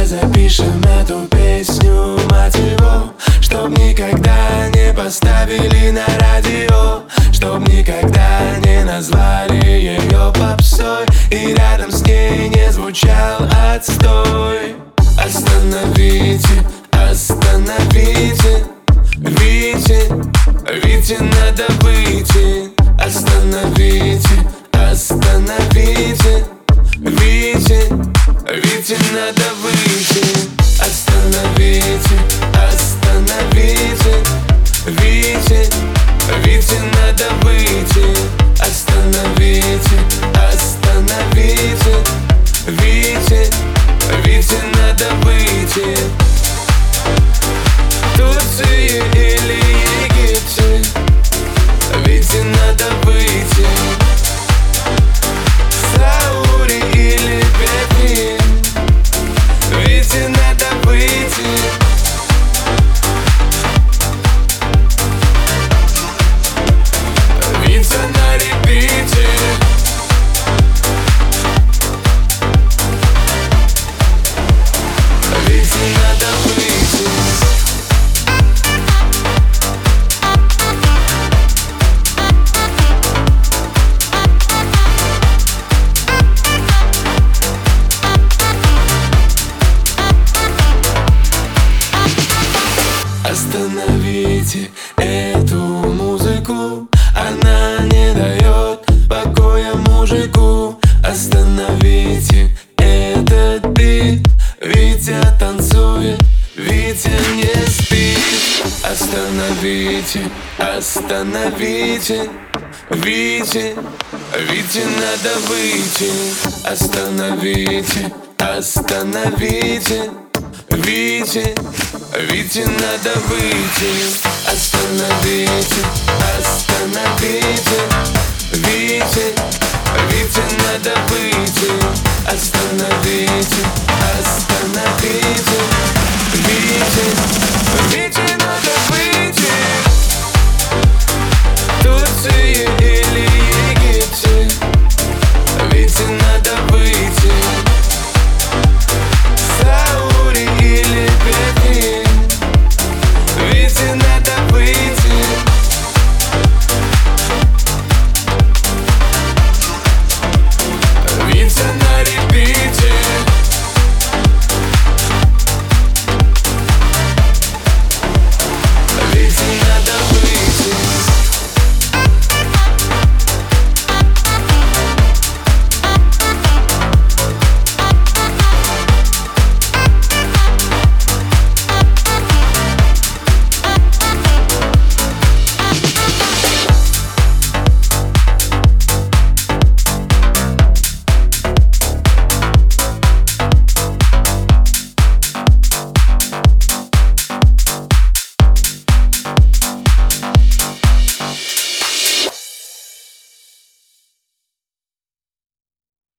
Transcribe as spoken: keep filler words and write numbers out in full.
запишем эту песню, мать его, чтоб никогда не поставили на радио, чтоб никогда не назвали ее попсой, и рядом с ней не звучал отстой. Остановите, остановите, Вите, Вите надо выйти. Остановите, остановите, Вите, Вите надо выйти. Остановите, остановите, Вите, Вите надо выйти. Остановите, остановите, Вите, Вите надо выйти. Турции или Египте, Вите надо выйти. Саури или Пекин, Вите надо выйти. Вите на репите. Вите надо выйти. Остановите эту музыку, она не дает покоя мужику. Остановите этот бит, Витя танцует, Витя не спит. Остановите, остановите, Вите, Вите надо выйти. Остановите, остановите, Вите, Вите надо выйти. Остановите, остановите, Вите, Вите надо выйти. Остановите.